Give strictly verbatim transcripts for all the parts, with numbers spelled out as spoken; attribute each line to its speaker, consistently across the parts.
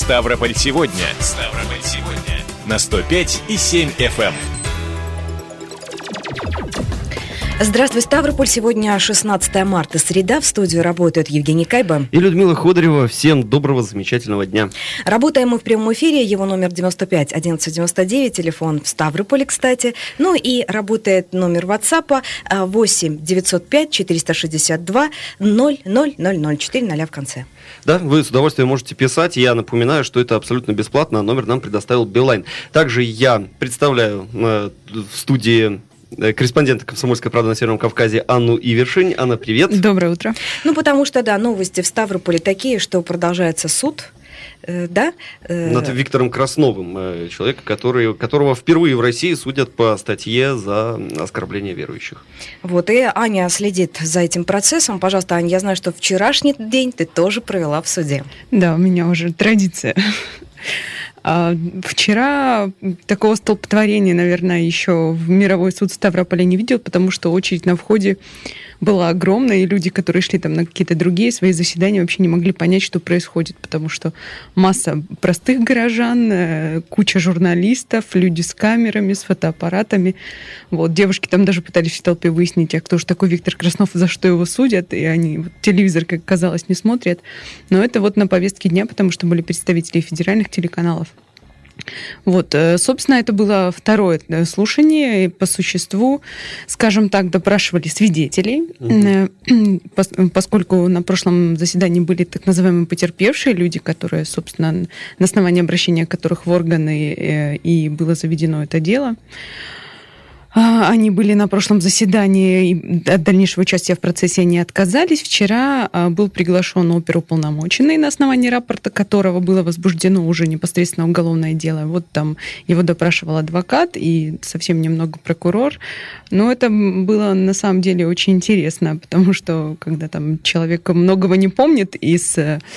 Speaker 1: Ставрополь сегодня. Ставрополь сегодня. На сто пять и семь эф эм.
Speaker 2: Здравствуй, Ставрополь. Сегодня шестнадцатое марта, среда. В студию работают Евгений Кайба
Speaker 3: и Людмила Ходорева. Всем доброго, замечательного дня.
Speaker 2: Работаем мы в прямом эфире. Его номер девяносто пять одиннадцать девяносто девять. Телефон в Ставрополе, кстати. Ну и работает номер WhatsApp восемь девятьсот пять четыреста шестьдесят два ноль ноль ноль ноль. четыре ноля в конце.
Speaker 3: Да, вы с удовольствием можете писать. Я напоминаю, что это абсолютно бесплатно, а номер нам предоставил Билайн. Также я представляю э, в студии корреспондента «Комсомольской правды» на Северном Кавказе Анну Ивершинь. Анна, привет.
Speaker 4: Доброе утро.
Speaker 2: Ну, потому что, да, новости в Ставрополе такие, что продолжается суд, э, да? Э...
Speaker 3: Над Виктором Красновым, э, человека, который, которого впервые в России судят по статье за оскорбление верующих.
Speaker 2: Вот, и Аня следит за этим процессом. Пожалуйста, Аня, я знаю, что вчерашний день ты тоже провела в суде.
Speaker 4: Да, у меня уже традиция. Вчера такого столпотворения, наверное, еще в мировой суд Ставрополя не видел, потому что очередь на входе была огромная, и люди, которые шли там на какие-то другие свои заседания, вообще не могли понять, что происходит, потому что масса простых горожан, куча журналистов, люди с камерами, с фотоаппаратами. Вот, девушки там даже пытались в толпе выяснить, а кто же такой Виктор Краснов, за что его судят, и они вот, телевизор, как казалось, не смотрят. Но это вот на повестке дня, потому что были представители федеральных телеканалов. Вот, собственно, это было второе слушание. По существу, скажем так, допрашивали свидетелей, mm-hmm. поскольку на прошлом заседании были так называемые потерпевшие люди, которые, собственно, на основании обращения которых в органы и было заведено это дело. Они были на прошлом заседании, и от дальнейшего участия в процессе они отказались. Вчера был приглашен оперуполномоченный, на основании рапорта которого было возбуждено уже непосредственно уголовное дело. Вот там его допрашивал адвокат и совсем немного прокурор. Но это было на самом деле очень интересно, потому что когда там человек многого не помнит из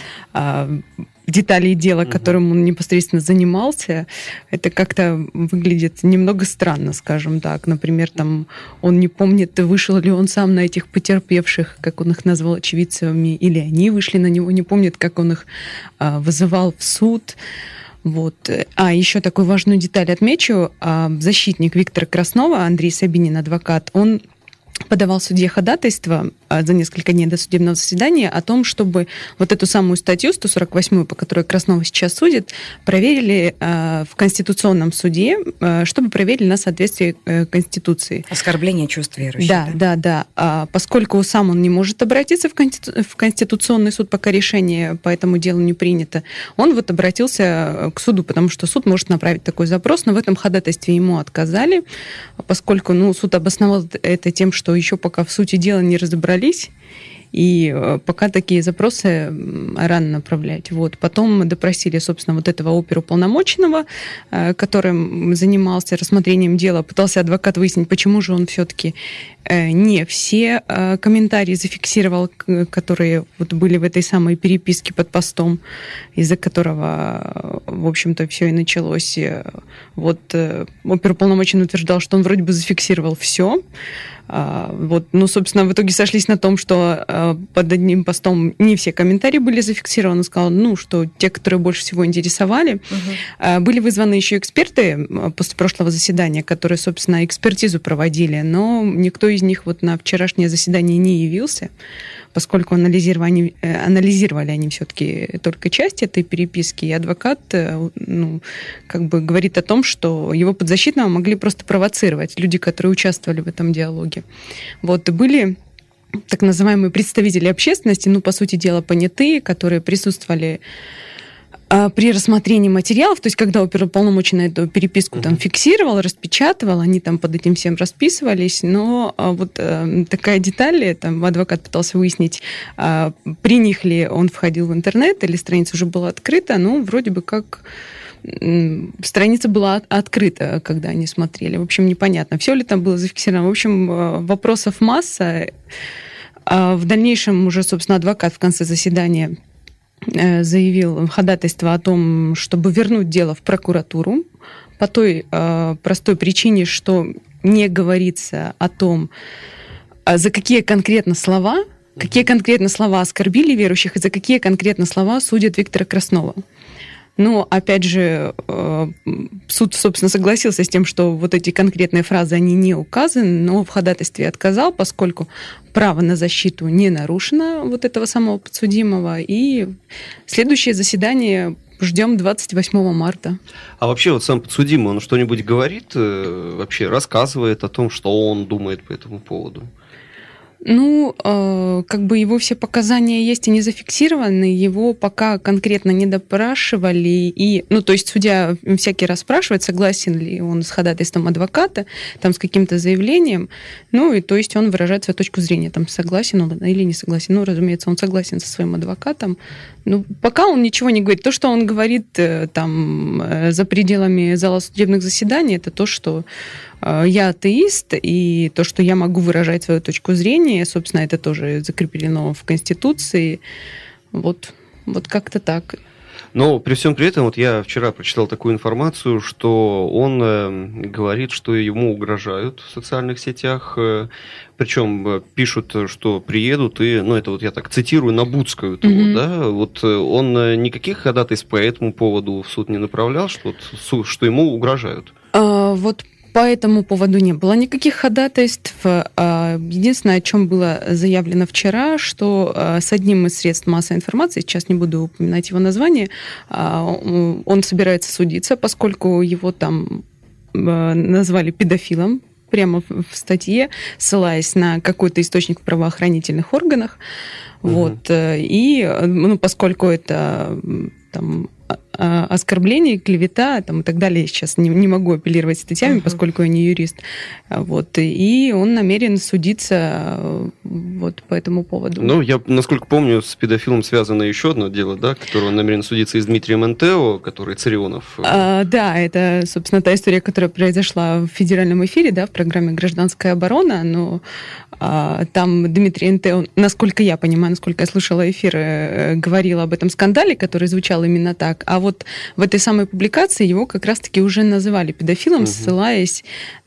Speaker 4: деталей дела, которым он непосредственно занимался, это как-то выглядит немного странно, скажем так. Например, там он не помнит, вышел ли он сам на этих потерпевших, как он их назвал очевидцами, или они вышли на него, не помнит, как он их а, вызывал в суд. Вот. А еще такую важную деталь отмечу. А, защитник Виктора Краснова, Андрей Сабинин, адвокат, он подавал в суде ходатайство за несколько дней до судебного заседания о том, чтобы вот эту самую статью сто сорок восьмую, по которой Краснова сейчас судят, проверили э, в Конституционном суде, э, чтобы проверили на соответствие э, Конституции.
Speaker 2: Оскорбление чувств верующих.
Speaker 4: Да, да, да. да. А поскольку сам он не может обратиться в, конститу... в Конституционный суд, пока решение по этому делу не принято, он вот обратился к суду, потому что суд может направить такой запрос, но в этом ходатайстве ему отказали, поскольку ну, суд обосновал это тем, что еще пока в сути дела не разобрались, и пока такие запросы рано направлять. Вот. Потом допросили, собственно, вот этого оперуполномоченного, которым занимался рассмотрением дела. Пытался адвокат выяснить, почему же он все-таки не все комментарии зафиксировал, которые вот были в этой самой переписке под постом, из-за которого, в общем-то, все и началось. Вот оперуполномоченный утверждал, что он вроде бы зафиксировал все. Вот, ну, собственно, в итоге сошлись на том, что под одним постом не все комментарии были зафиксированы. Он сказал, ну, что те, которые больше всего интересовали. Угу. Были вызваны еще эксперты после прошлого заседания, которые, собственно, экспертизу проводили, но никто из них вот на вчерашнее заседание не явился, поскольку анализировали, анализировали они все-таки только часть этой переписки, и адвокат ну, как бы говорит о том, что его подзащитного могли просто провоцировать люди, которые участвовали в этом диалоге. Вот, были так называемые представители общественности, ну, по сути дела, понятые, которые присутствовали при рассмотрении материалов, то есть когда оперуполномоченный эту переписку uh-huh. там фиксировал, распечатывал, они там под этим всем расписывались, но вот э, такая деталь, там адвокат пытался выяснить, э, при них ли он входил в интернет, или страница уже была открыта, ну, вроде бы как э, страница была открыта, когда они смотрели. В общем, непонятно, все ли там было зафиксировано. В общем, э, вопросов масса. А в дальнейшем уже, собственно, адвокат в конце заседания заявил ходатайство о том, чтобы вернуть дело в прокуратуру по той э, простой причине, что не говорится о том, за какие конкретно слова, какие конкретно слова оскорбили верующих и за какие конкретно слова судят Виктора Краснова. Но, опять же, суд, собственно, согласился с тем, что вот эти конкретные фразы, они не указаны, но в ходатайстве отказал, поскольку право на защиту не нарушено вот этого самого подсудимого. И следующее заседание ждем двадцать восьмого марта.
Speaker 3: А вообще вот сам подсудимый, он что-нибудь говорит, вообще рассказывает о том, что он думает по этому поводу?
Speaker 4: Ну, э, как бы его все показания есть и не зафиксированы, его пока конкретно не допрашивали, и, ну, то есть судья всякий раз спрашивает, согласен ли он с ходатайством адвоката, там, с каким-то заявлением, ну, и то есть он выражает свою точку зрения, там, согласен он или не согласен, ну, разумеется, он согласен со своим адвокатом, ну, пока он ничего не говорит, то, что он говорит, там, за пределами зала судебных заседаний, это то, что я атеист, и то, что я могу выражать свою точку зрения, собственно, это тоже закреплено в Конституции. Вот, вот как-то так.
Speaker 3: Но при всем при этом, вот я вчера прочитал такую информацию, что он э, говорит, что ему угрожают в социальных сетях, э, причем э, пишут, что приедут, и, ну, это вот я так цитирую, набуцкают mm-hmm. его, да, вот э, он э, никаких ходатайств по этому поводу в суд не направлял, что, что ему угрожают?
Speaker 4: А, вот по этому поводу не было никаких ходатайств. Единственное, о чем было заявлено вчера, что с одним из средств массовой информации, сейчас не буду упоминать его название, он собирается судиться, поскольку его там назвали педофилом прямо в статье, ссылаясь на какой-то источник в правоохранительных органах. Угу. Вот. И ну, поскольку это там, оскорбление, клевета там, и так далее. Я сейчас не, не могу апеллировать статьями, uh-huh. поскольку я не юрист. Вот. И он намерен судиться вот, по этому поводу.
Speaker 3: Ну, я, насколько помню, с педофилом связано еще одно дело, да, которое он намерен судиться и с Дмитрием Энтео, который Царионов.
Speaker 4: А, да, это, собственно, та история, которая произошла в федеральном эфире, да, в программе «Гражданская оборона», но а, там Дмитрий Энтео, насколько я понимаю, насколько я слышала эфир, говорил об этом скандале, который звучал именно так. А вот в этой самой публикации его как раз-таки уже называли педофилом, угу. ссылаясь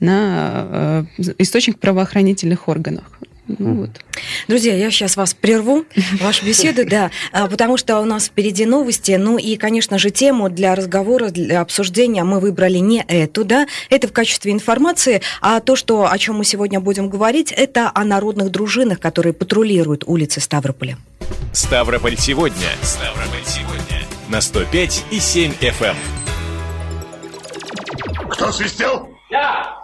Speaker 4: на э, источник в правоохранительных органах. Ну, вот.
Speaker 2: Друзья, я сейчас вас прерву, вашу беседу, да, потому что у нас впереди новости, ну и, конечно же, тему для разговора, для обсуждения мы выбрали не эту, да, это в качестве информации, а то, что, о чем мы сегодня будем говорить, это о народных дружинах, которые патрулируют улицы Ставрополя.
Speaker 1: Ставрополь сегодня. Ставрополь сегодня. На сто пять и семь эф эм.
Speaker 5: Кто свистел?
Speaker 6: Я!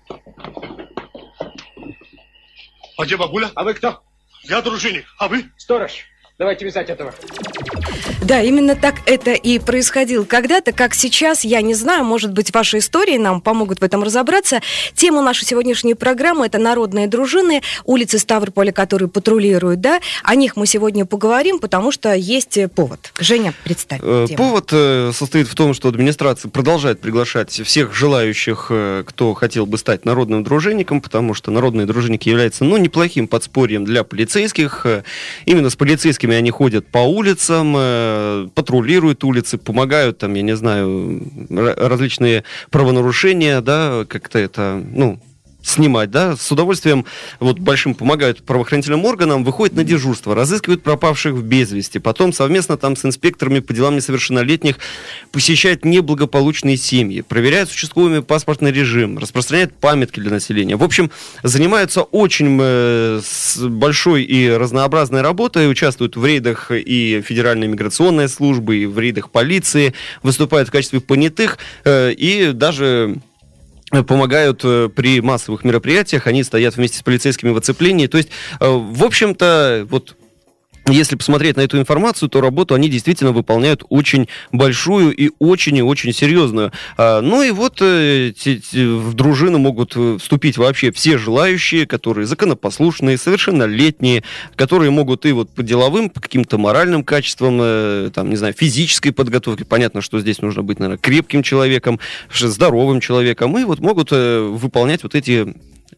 Speaker 5: А где бабуля?
Speaker 6: А вы кто?
Speaker 5: Я дружинник. А вы?
Speaker 6: Сторож. Давайте вязать этого.
Speaker 2: Да, именно так это и происходило когда-то, как сейчас, я не знаю, может быть, ваши истории нам помогут в этом разобраться. Тема нашей сегодняшней программы – это народные дружины, улицы Ставрополя, которые патрулируют, да, о них мы сегодня поговорим, потому что есть повод. Женя, представь тему.
Speaker 3: Повод состоит в том, что администрация продолжает приглашать всех желающих, кто хотел бы стать народным дружинником, потому что народные дружинники являются, ну, неплохим подспорьем для полицейских. Именно с полицейскими они ходят по улицам, патрулируют улицы, помогают, там, я не знаю, различные правонарушения, да, как-то это, ну, снимать, да, с удовольствием вот большим помогают правоохранительным органам, выходят на дежурство, разыскивают пропавших без вести, потом совместно там с инспекторами по делам несовершеннолетних посещают неблагополучные семьи, проверяют с участковыми паспортный режим, распространяют памятки для населения. В общем, занимаются очень э, с большой и разнообразной работой, участвуют в рейдах и Федеральной миграционной службы, и в рейдах полиции, выступают в качестве понятых э, и даже помогают при массовых мероприятиях, они стоят вместе с полицейскими в оцеплении. То есть, в общем-то, вот если посмотреть на эту информацию, то работу они действительно выполняют очень большую и очень и очень серьезную. Ну и вот в дружину могут вступить вообще все желающие, которые законопослушные, совершеннолетние, которые могут и вот по деловым, по каким-то моральным качествам, там, не знаю, физической подготовке. Понятно, что здесь нужно быть, наверное, крепким человеком, здоровым человеком, и вот могут выполнять вот эти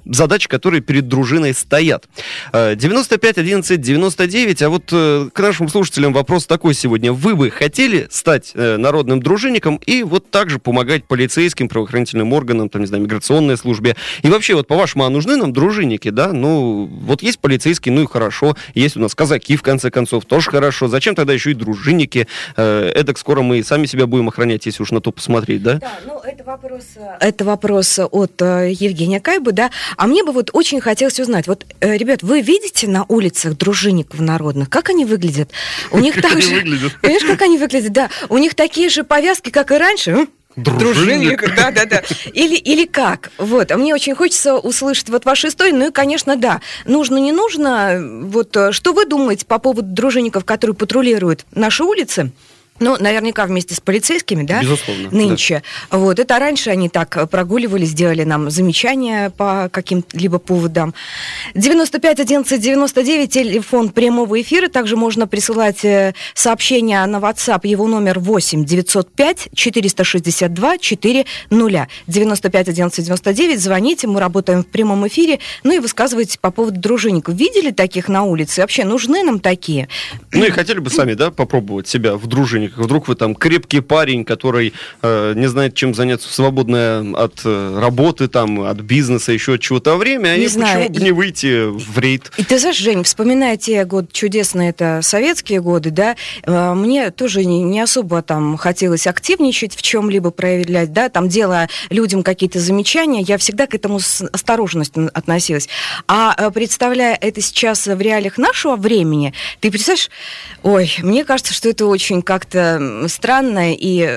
Speaker 3: задачи, которые перед дружиной стоят. девяносто пять одиннадцать девяносто девять, а вот к нашим слушателям вопрос такой сегодня. Вы бы хотели стать народным дружинником и вот также помогать полицейским, правоохранительным органам, там, не знаю, миграционной службе? И вообще, вот по-вашему, а нужны нам дружинники, да? Ну, вот есть полицейские, ну и хорошо. Есть у нас казаки, в конце концов, тоже хорошо. Зачем тогда еще и дружинники? Эдак скоро мы сами себя будем охранять, если уж на то посмотреть, да?
Speaker 2: Да, ну это вопрос, это вопрос от Евгения Кайбы, да. А мне бы вот очень хотелось узнать, вот, ребят, вы видите на улицах дружинников народных? Как они выглядят? У них так же... Понимаешь, как они выглядят? Да, у них такие же повязки, как и раньше. Дружинник, да, да, да. Или, или как? Вот. А мне очень хочется услышать вот вашу историю. Ну и, конечно, да. Нужно, не нужно. Вот что вы думаете по поводу дружинников, которые патрулируют наши улицы? Ну, наверняка вместе с полицейскими, да?
Speaker 3: Безусловно.
Speaker 2: Нынче. Да. Вот. Это раньше они так прогуливались, делали нам замечания по каким-либо поводам. девяносто пять одиннадцать девяносто девять, телефон прямого эфира. Также можно присылать сообщения на WhatsApp. Его номер восемь девятьсот пять четыреста шестьдесят два четыреста. девяносто пять одиннадцать девяносто девять. Звоните, мы работаем в прямом эфире. Ну и высказывайте по поводу дружинников. Видели таких на улице? Вообще, нужны нам такие?
Speaker 3: Ну и хотели бы сами, да, попробовать себя в дружине? Вдруг вы там крепкий парень, который э, не знает, чем заняться в свободное от э, работы, там, от бизнеса, еще от чего-то время,
Speaker 2: не
Speaker 3: и
Speaker 2: знаю.
Speaker 3: почему бы не выйти в рейд?
Speaker 2: И ты знаешь, Жень, вспоминая те годы чудесные, это советские годы, да, э, мне тоже не, не особо там хотелось активничать в чем-либо проявлять, да, там делая людям какие-то замечания, я всегда к этому с осторожностью относилась. А э, представляя это сейчас в реалиях нашего времени, ты представляешь, ой, мне кажется, что это очень как-то странно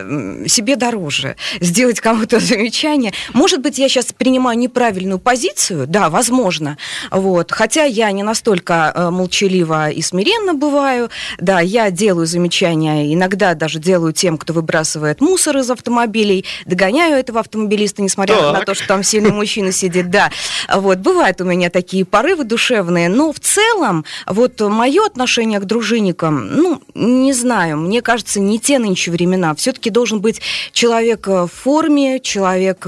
Speaker 2: и себе дороже сделать кому-то замечание. Может быть, я сейчас принимаю неправильную позицию, да, возможно, вот, хотя я не настолько молчалива и смиренно бываю, да, я делаю замечания, иногда даже делаю тем, кто выбрасывает мусор из автомобилей, догоняю этого автомобилиста, несмотря так. на то, что там сильный мужчина сидит, да, вот, бывают у меня такие порывы душевные, но в целом, вот, мое отношение к дружинникам, ну, не знаю, мне кажется, не те нынче времена. Все-таки должен быть человек в форме, человек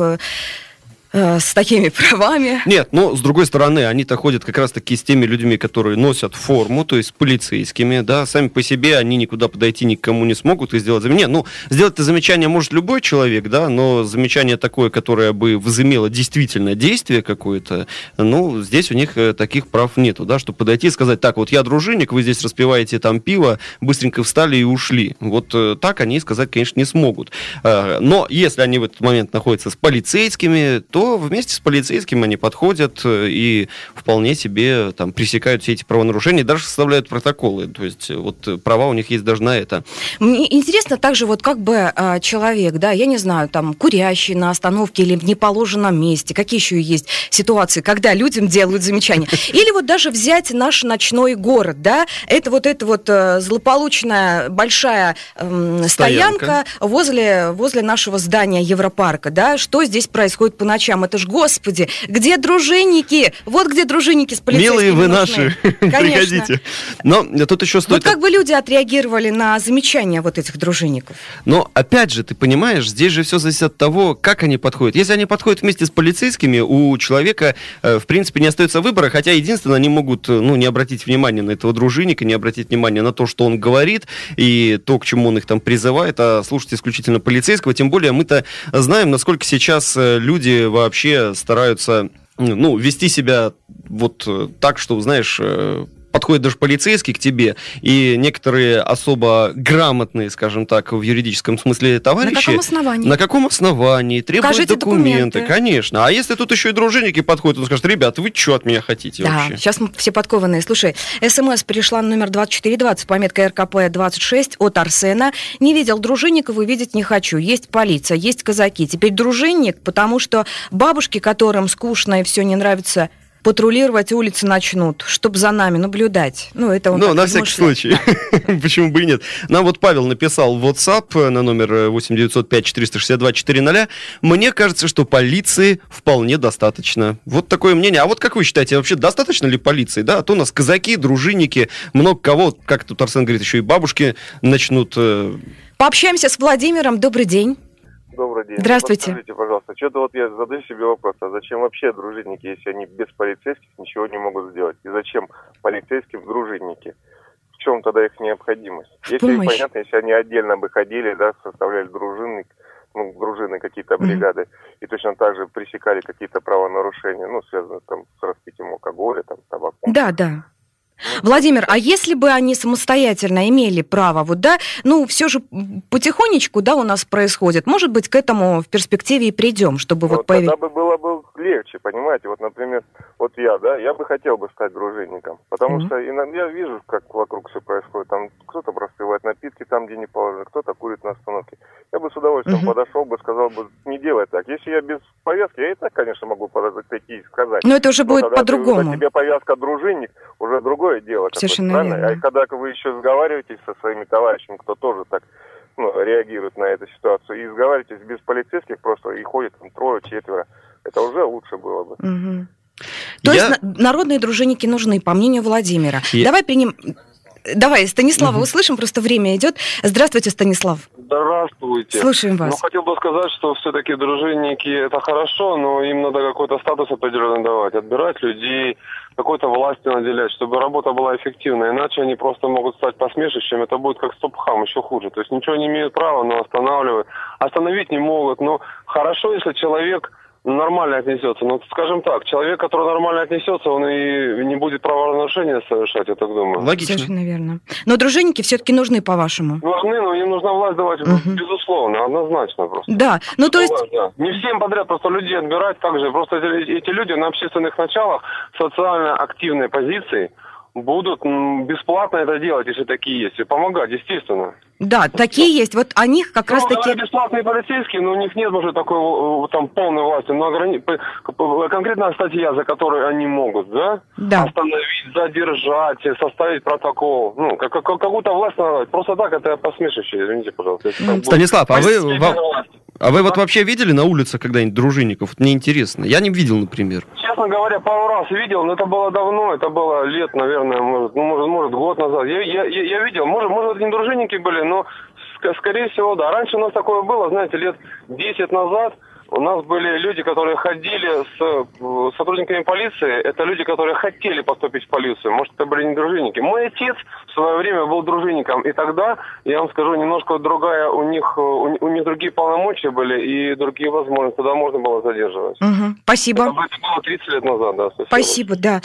Speaker 2: с такими правами.
Speaker 3: Нет, но с другой стороны, они-то ходят как раз-таки с теми людьми, которые носят форму, то есть с полицейскими, да, сами по себе они никуда подойти никому не смогут и сделать замечание. Нет, ну, сделать-то замечание может любой человек, да, но замечание такое, которое бы возымело действительно действие какое-то, ну, здесь у них таких прав нету, да, чтобы подойти и сказать, так, вот я дружинник, вы здесь распиваете там пиво, быстренько встали и ушли. Вот так они сказать, конечно, не смогут. Но если они в этот момент находятся с полицейскими, то то вместе с полицейским они подходят и вполне себе там пресекают все эти правонарушения, даже составляют протоколы. То есть вот права у них есть даже на это.
Speaker 2: Мне интересно также, вот как бы человек, да, я не знаю, там, курящий на остановке или в неположенном месте, какие еще есть ситуации, когда людям делают замечания. Или вот даже взять наш ночной город, да, это вот эта вот злополучная большая эм, стоянка, стоянка возле, возле нашего здания Европарка, да, что здесь происходит по ночам? Это ж, господи, где дружинники? Вот где дружинники с полицейскими.
Speaker 3: Милые вы наши, приходите. Но тут еще стоит...
Speaker 2: Вот как бы люди отреагировали на замечания вот этих дружинников?
Speaker 3: Но, опять же, ты понимаешь, здесь же все зависит от того, как они подходят. Если они подходят вместе с полицейскими, у человека, в принципе, не остается выбора, хотя, единственное, они могут, ну, не обратить внимания на этого дружинника, не обратить внимания на то, что он говорит, и то, к чему он их там призывает, а слушать исключительно полицейского. Тем более, мы-то знаем, насколько сейчас люди вообще стараются, ну, вести себя вот так, что, знаешь, подходит даже полицейский к тебе, и некоторые особо грамотные, скажем так, в юридическом смысле товарищи...
Speaker 2: На каком основании?
Speaker 3: На каком основании? Требуют
Speaker 2: Покажите
Speaker 3: документы.
Speaker 2: документы.
Speaker 3: Конечно. А если тут еще и дружинники подходят, он скажет, ребят, вы что от меня хотите
Speaker 2: да,
Speaker 3: вообще?
Speaker 2: Сейчас мы все подкованные. Слушай, СМС пришла на номер двадцать четыре двадцать, пометка эр ка пэ двадцать шесть от Арсена. Не видел дружинников и видеть не хочу. Есть полиция, есть казаки. Теперь дружинник, потому что бабушки, которым скучно и все не нравится... патрулировать улицы начнут, чтобы за нами наблюдать. Ну, это он
Speaker 3: Ну, на
Speaker 2: размышляет.
Speaker 3: всякий случай. Да. Почему бы и нет. Нам вот Павел написал в WhatsApp на номер восемь девятьсот пять четыреста шестьдесят два четыреста. Мне кажется, что полиции вполне достаточно. Вот такое мнение. А вот как вы считаете, вообще достаточно ли полиции? Да, а то у нас казаки, дружинники, много кого, как тут Арсен говорит, еще и бабушки начнут...
Speaker 2: Пообщаемся с Владимиром. Добрый день.
Speaker 7: Добрый добрый день.
Speaker 2: Здравствуйте.
Speaker 7: Подскажите, пожалуйста, что-то вот я задаю себе вопрос, а зачем вообще дружинники, если они без полицейских ничего не могут сделать? И зачем полицейским дружинники? В чем тогда их необходимость? Если
Speaker 2: Помощь.
Speaker 7: понятно, если они отдельно бы ходили, да, составляли дружинник, ну, дружины, какие-то бригады, mm-hmm. и точно так же пресекали какие-то правонарушения, ну, связанные там с распитием алкоголя, там, табаком.
Speaker 2: Да, да. Владимир, а если бы они самостоятельно имели право, вот, да, ну, все же потихонечку, да, у нас происходит, может быть, к этому в перспективе и придем, чтобы вот,
Speaker 7: вот
Speaker 2: появиться...
Speaker 7: Тогда бы было бы легче, понимаете, вот, например, вот я, да, я бы хотел бы стать дружинником, потому mm-hmm. что иногда я вижу, как вокруг все происходит, там кто-то простывает напитки там, где не положено, кто-то курит на остановке. Я бы с удовольствием mm-hmm. подошел бы, сказал бы, не делай так. Если я без повязки, я и так, конечно, могу подойти и сказать.
Speaker 2: Но это уже
Speaker 7: Но
Speaker 2: будет по-другому.
Speaker 7: Когда тебе повязка дружинник, уже другое дело.
Speaker 2: Совершенно верно.
Speaker 7: А когда вы еще сговариваетесь со своими товарищами, кто тоже так, ну, реагирует на эту ситуацию, и сговариваетесь без полицейских просто, и ходит там трое, четверо, это уже лучше было бы.
Speaker 2: Угу. То
Speaker 3: Я...
Speaker 2: есть народные дружинники нужны, по мнению Владимира. Я... Давай приним... Давай, Станислава угу. услышим, просто время идет. Здравствуйте, Станислав.
Speaker 8: Здравствуйте.
Speaker 2: Слушаем вас.
Speaker 8: Ну, хотел бы сказать, что все-таки дружинники это хорошо, но им надо какой-то статус определенный давать, отбирать людей, какой-то властью наделять, чтобы работа была эффективной, иначе они просто могут стать посмешищем, это будет как стопхам, еще хуже. То есть ничего не имеют права, но останавливают. Остановить не могут, но хорошо, если человек нормально отнесется. Ну, скажем так, человек, который нормально отнесется, он и не будет правонарушения совершать, я так думаю.
Speaker 2: Логично. Совершенно верно. Но дружинники все-таки нужны, по-вашему?
Speaker 8: Нужны, но им нужна власть давать, угу. безусловно, однозначно просто.
Speaker 2: Да, ну то есть...
Speaker 8: Власть, да. Не всем подряд просто людей отбирать так же. Просто эти, эти люди на общественных началах, социально активной позиции, будут бесплатно это делать, если такие есть, и помогать, естественно.
Speaker 2: Да, такие есть. Вот о них как
Speaker 8: ну,
Speaker 2: раз таки...
Speaker 8: Бесплатные полицейские, но у них нет уже такой там полной власти. Но ограни... конкретная статья, за которую они могут, да?
Speaker 2: Да.
Speaker 8: Остановить, задержать, составить протокол. Ну, как, как, какую-то власть надо. Просто так это посмешище, извините, пожалуйста. Mm.
Speaker 3: Станислав, а вы... А вы вот вообще видели на улице когда-нибудь дружинников? Мне интересно. Я не видел, например.
Speaker 8: Честно говоря, пару раз видел, но это было давно, это было лет, наверное, может, ну, может, может год назад. Я, я, я, я видел, может, может, это не дружинники были, но, скорее всего, да. Раньше у нас такое было, знаете, лет десять назад. У нас были люди, которые ходили с сотрудниками полиции. Это люди, которые хотели поступить в полицию. Может, это были не дружинники. Мой отец в свое время был дружинником. И тогда, я вам скажу, немножко другая, у них, у, у них другие полномочия были и другие возможности. Тогда можно было задерживать.
Speaker 2: Угу. Спасибо.
Speaker 8: Это было тридцать лет назад, да. Спасибо,
Speaker 2: спасибо да.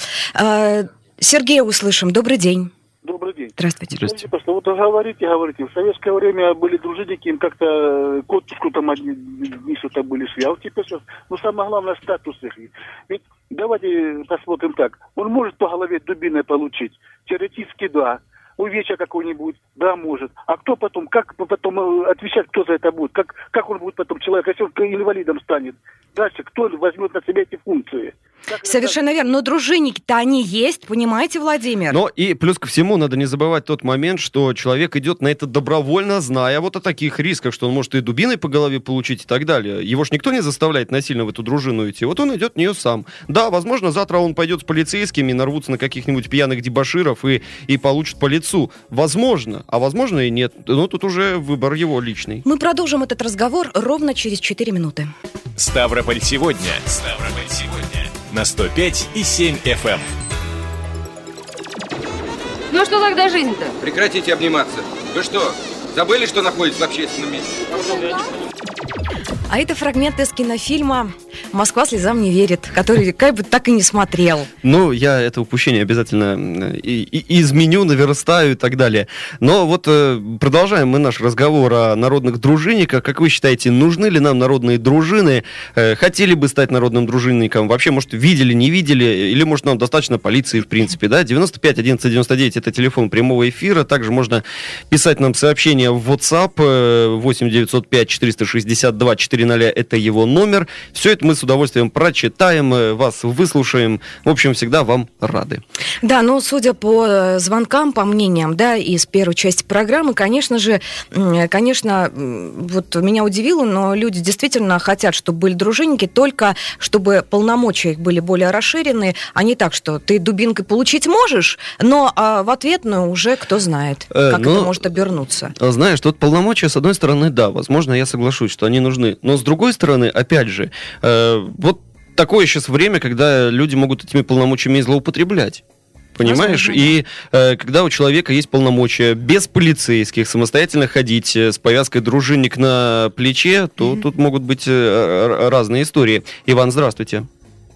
Speaker 2: Сергея услышим. Добрый день.
Speaker 9: Добрый день.
Speaker 2: Здравствуйте.
Speaker 9: Здравствуйте. Просто вот говорите, говорите. В советское время были дружинники, им как-то к отпуску там одни дни что-то были шли. А вот теперь сейчас, ну самое главное, статус их. Ведь давайте посмотрим так. Он может по голове дубиной получить? Теоретически да. Увечья какой-нибудь, да, может. А кто потом, как потом отвечать, кто за это будет? Как, как он будет потом человек, если он инвалидом станет? Дальше, кто возьмет на себя эти функции? Как
Speaker 2: Совершенно верно. Но дружинники-то они есть, понимаете, Владимир?
Speaker 3: Но и плюс ко всему надо не забывать тот момент, что человек идет на это добровольно, зная вот о таких рисках, что он может и дубиной по голове получить и так далее. Его ж никто не заставляет насильно в эту дружину идти. Вот он идет в нее сам. Да, возможно, завтра он пойдет с полицейскими, нарвутся на каких-нибудь пьяных дебоширов и, и получит по лицу. Возможно, а возможно и нет. Но тут уже выбор его личный.
Speaker 2: Мы продолжим этот разговор ровно через четыре минуты.
Speaker 1: Ставрополь сегодня. Ставрополь сегодня. На сто пять и семь эф эм.
Speaker 10: Ну что тогда жизнь-то?
Speaker 11: Прекратите обниматься. Вы что, забыли, что находитесь в общественном месте?
Speaker 2: А это фрагмент из кинофильма «Москва слезам не верит», который как бы так и не смотрел.
Speaker 3: Ну, я это упущение обязательно и, и изменю, наверстаю и так далее. Но вот э, продолжаем мы наш разговор о народных дружинниках. Как вы считаете, нужны ли нам народные дружины? Э, хотели бы стать народным дружинником? Вообще, может, видели, не видели? Или, может, нам достаточно полиции, в принципе, да? девяносто пять одиннадцать девяносто девять это телефон прямого эфира. Также можно писать нам сообщение в WhatsApp восемь девятьсот пять четыреста шестьдесят два четыреста это его номер. Все это мы с удовольствием прочитаем, вас выслушаем. В общем, всегда вам рады.
Speaker 2: Да, ну, судя по звонкам, по мнениям, да, из первой части программы, конечно же, конечно, вот меня удивило, но люди действительно хотят, чтобы были дружинники, только чтобы полномочия их были более расширены, а не так, что ты дубинкой получить можешь, но а в ответную уже кто знает, как э, ну, это может обернуться.
Speaker 3: Знаешь, тут полномочия, с одной стороны, да, возможно, я соглашусь, что они нужны, но с другой стороны, опять же, э, вот такое сейчас время, когда люди могут этими полномочиями злоупотреблять. Понимаешь? Возможно, и э, когда у человека есть полномочия без полицейских, самостоятельно ходить с повязкой дружинник на плече, то mm-hmm. тут могут быть э, разные истории. Иван, здравствуйте.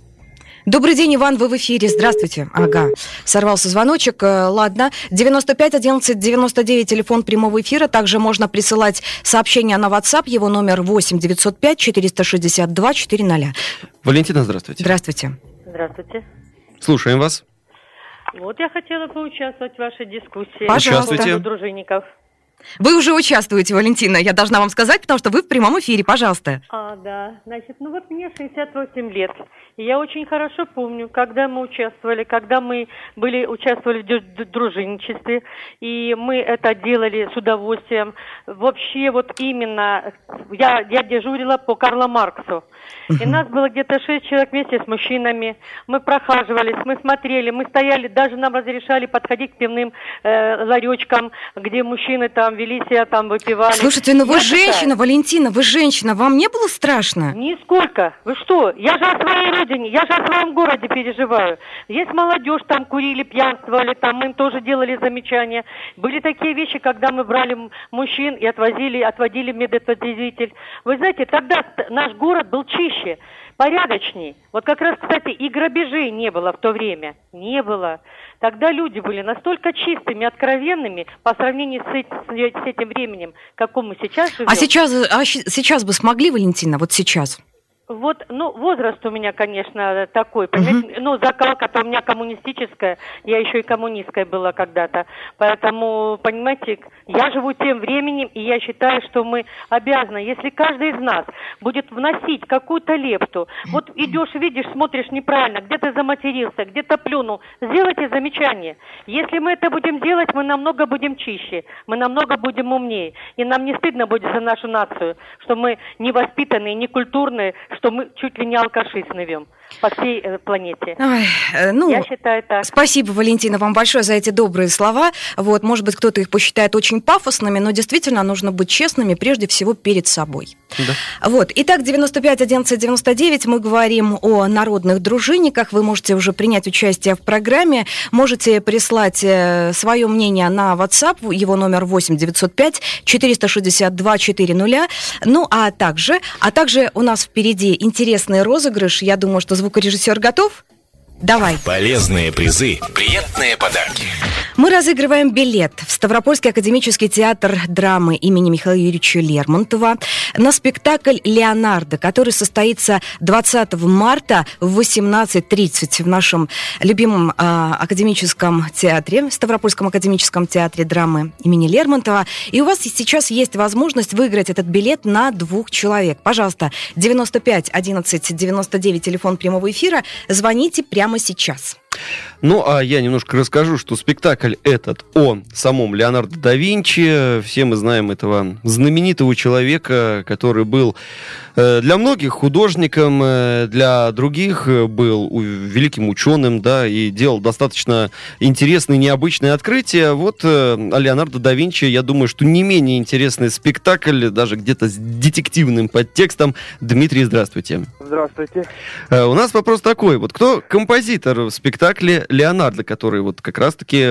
Speaker 2: Добрый день, Иван, вы в эфире. Здравствуйте. Ага, сорвался звоночек. Ладно. девяносто пять одиннадцать девяносто девять, телефон прямого эфира. Также можно присылать сообщения на WhatsApp. Его номер восемь девятьсот пять четыреста шестьдесят два четыреста.
Speaker 3: Валентина, здравствуйте.
Speaker 2: Здравствуйте.
Speaker 12: Здравствуйте.
Speaker 3: Слушаем вас.
Speaker 12: Вот я хотела поучаствовать в вашей дискуссии.
Speaker 2: Пожалуйста.
Speaker 12: По поводу дружинников.
Speaker 2: Вы уже участвуете, Валентина, я должна вам сказать, потому что вы в прямом эфире, пожалуйста.
Speaker 12: А, да. Значит, ну вот мне шестьдесят восемь лет. И я очень хорошо помню, когда мы участвовали, когда мы были, участвовали в дружинничестве, и мы это делали с удовольствием. Вообще вот именно, я, я дежурила по Карлу Марксу. И нас было где-то шесть человек вместе с мужчинами. Мы прохаживались, мы смотрели, мы стояли, даже нам разрешали подходить к пивным э, ларечкам, где мужчины там вели себя, там выпивали.
Speaker 2: Слушайте, ну вы
Speaker 12: я
Speaker 2: женщина,
Speaker 12: такая.
Speaker 2: Валентина, вы женщина, вам не было страшно?
Speaker 12: Нисколько. Вы что? Я же о своей родине, я же о своем городе переживаю. Есть молодежь, там курили, пьянствовали, там мы им тоже делали замечания. Были такие вещи, когда мы брали мужчин и отвозили, отводили в медотводитель. Вы знаете, тогда наш город был чище, порядочней. Вот как раз, кстати, и грабежей не было в то время. Не было. Тогда люди были настолько чистыми, откровенными по сравнению с этим, с этим временем, каком мы сейчас живем.
Speaker 2: А сейчас, а сейчас бы смогли, Валентина, вот сейчас?
Speaker 12: Вот, ну, возраст у меня, конечно, такой, понимаете, uh-huh. ну, закалка-то у меня коммунистическая, я еще и коммунисткой была когда-то, поэтому, понимаете, я живу тем временем, и я считаю, что мы обязаны, если каждый из нас будет вносить какую-то лепту, вот идешь, видишь, смотришь неправильно, где-то заматерился, где-то плюнул, сделайте замечание. Если мы это будем делать, мы намного будем чище, мы намного будем умнее, и нам не стыдно будет за нашу нацию, что мы невоспитанные, некультурные, что мы чуть ли не алкаши снывем по всей э, планете.
Speaker 2: Ой, э, ну,
Speaker 12: я считаю так.
Speaker 2: Спасибо, Валентина, вам большое за эти добрые слова. Вот, может быть, кто-то их посчитает очень пафосными, но действительно нужно быть честными прежде всего перед собой. Да. Вот. Итак, девяносто пять одиннадцать девяносто девять, мы говорим о народных дружинниках. Вы можете уже принять участие в программе, можете прислать э, свое мнение на WhatsApp, его номер восемь девятьсот пять четыреста шестьдесят два четыреста. Ну, а также, а также у нас впереди интересный розыгрыш. Я думаю, что звукорежиссер готов? Давай.
Speaker 1: Полезные призы, приятные подарки.
Speaker 2: Мы разыгрываем билет в Ставропольский академический театр драмы имени Михаила Юрьевича Лермонтова на спектакль «Леонардо», который состоится двадцатого марта в восемнадцать тридцать в нашем любимом а, академическом театре, Ставропольском академическом театре драмы имени Лермонтова. И у вас сейчас есть возможность выиграть этот билет на двух человек. Пожалуйста, девяносто пять одиннадцать девяносто девять, телефон прямого эфира. Звоните прямо сейчас.
Speaker 3: Ну, а я немножко расскажу, что спектакль этот о самом Леонардо да Винчи. Все мы знаем этого знаменитого человека, который был э, для многих художником, э, для других был великим ученым, да, и делал достаточно интересные, необычные открытия. Вот э, о Леонардо да Винчи, я думаю, что не менее интересный спектакль, даже где-то с детективным подтекстом. Дмитрий, здравствуйте.
Speaker 13: Здравствуйте.
Speaker 3: Э, у нас вопрос такой. Вот кто композитор в спектакле «Леонардо», который вот как раз-таки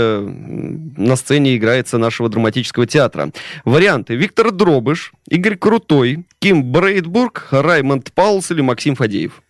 Speaker 3: на сцене играется нашего драматического театра? Варианты: Виктор Дробыш, Игорь Крутой, Ким Брейдбург, Раймонд Паулс или Максим Фадеев?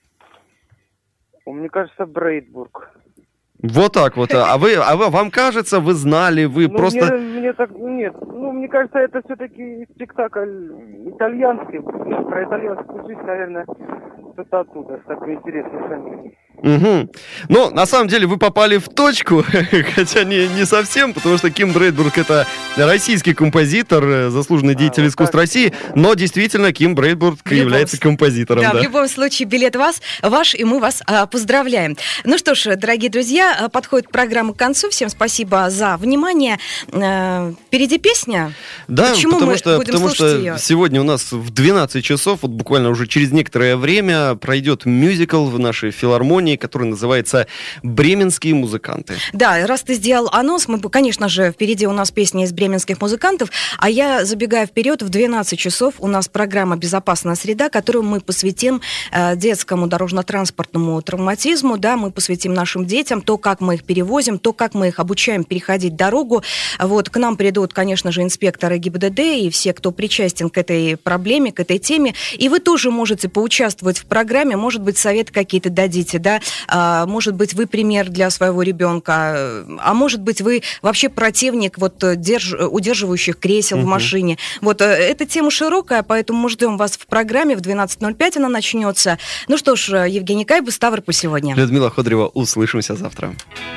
Speaker 13: Мне кажется, Брейдбург.
Speaker 3: Вот так вот. А вы, а вы, вам кажется, вы знали, вы
Speaker 13: ну,
Speaker 3: просто...
Speaker 13: Мне, мне так, нет, ну, мне кажется, это все-таки спектакль итальянский, про итальянскую жизнь, наверное, что-то оттуда, с такой интересной фамилией.
Speaker 3: Угу. Но на самом деле вы попали в точку, хотя не, не совсем, потому что Ким Брейдбург — это российский композитор, заслуженный деятель а, вот искусств так. России, но действительно Ким Брейдбург любом... является композитором.
Speaker 2: Да,
Speaker 3: да,
Speaker 2: в любом случае билет вас, ваш, и мы вас а, поздравляем. Ну что ж, дорогие друзья, подходит программа к концу. Всем спасибо за внимание. А, впереди песня.
Speaker 3: Да,
Speaker 2: Почему
Speaker 3: потому
Speaker 2: мы
Speaker 3: что,
Speaker 2: будем
Speaker 3: потому что
Speaker 2: ее?
Speaker 3: Сегодня у нас в двенадцать часов, вот буквально уже через некоторое время, пройдет мюзикл в нашей филармонии, который называется «Бременские музыканты».
Speaker 2: Да, раз ты сделал анонс, мы, конечно же, впереди у нас песня из бременских музыкантов, а я забегаю вперед, в двенадцать часов у нас программа «Безопасная среда», которую мы посвятим э, детскому дорожно-транспортному травматизму, да, мы посвятим нашим детям, то, как мы их перевозим, то, как мы их обучаем переходить дорогу. Вот, к нам придут, конечно же, инспекторы ГИБДД и все, кто причастен к этой проблеме, к этой теме, и вы тоже можете поучаствовать в программе, может быть, советы какие-то дадите, да, может быть, вы пример для своего ребенка, а может быть, вы вообще противник вот, держ... удерживающих кресел угу. в машине. Вот, эта тема широкая, поэтому мы ждем вас в программе, в двенадцать ноль пять она начнется. Ну что ж, Евгений Кайбус, Ставрополь сегодня.
Speaker 3: Людмила Ходрева, услышимся завтра.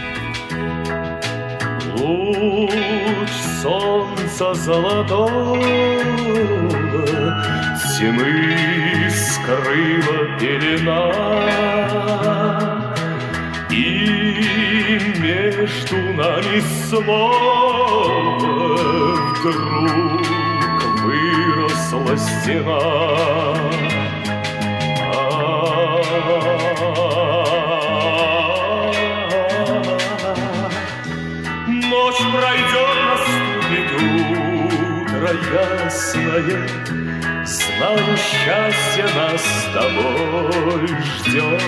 Speaker 14: Луч солнца золотого тьмы скрыла пелена, и между нами снова вдруг выросла стена. Ночь пройдет, наступит утро ясное, знаю, счастье нас с тобой ждет.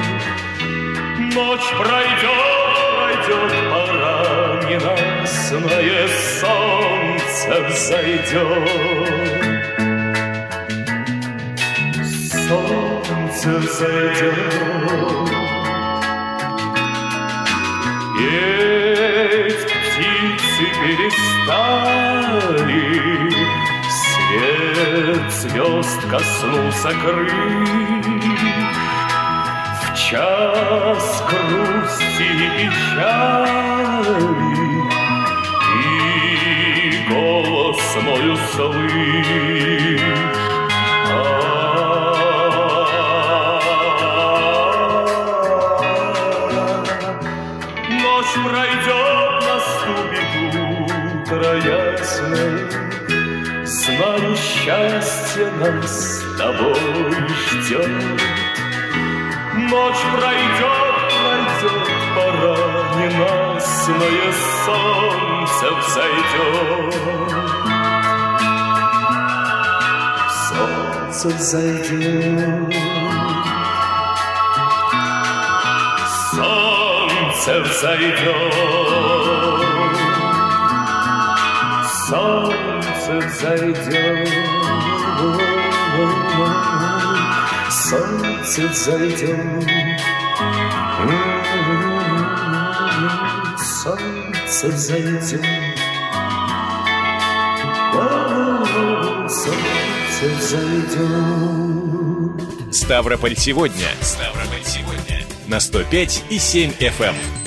Speaker 14: Ночь пройдет, пройдет, пора ненастное, солнце взойдет. Солнце взойдет. Петь птицы перестали, свет звезд коснулся крыль. В час грусти и печали и голос мой услышь. Ночь пройдет, наступит утро ясное, знаю, счастье нас с тобой ждет. Ночь пройдет, пройдет, пора ненастное, солнце взойдет. Солнце взойдет. Солнце взойдет. Солнце взойдет. Солнце взойдет. Солнце взойдет. Солнце взойдет.
Speaker 1: Ставрополь сегодня. Ставрополь сегодня. На сто пять и семь эф эм.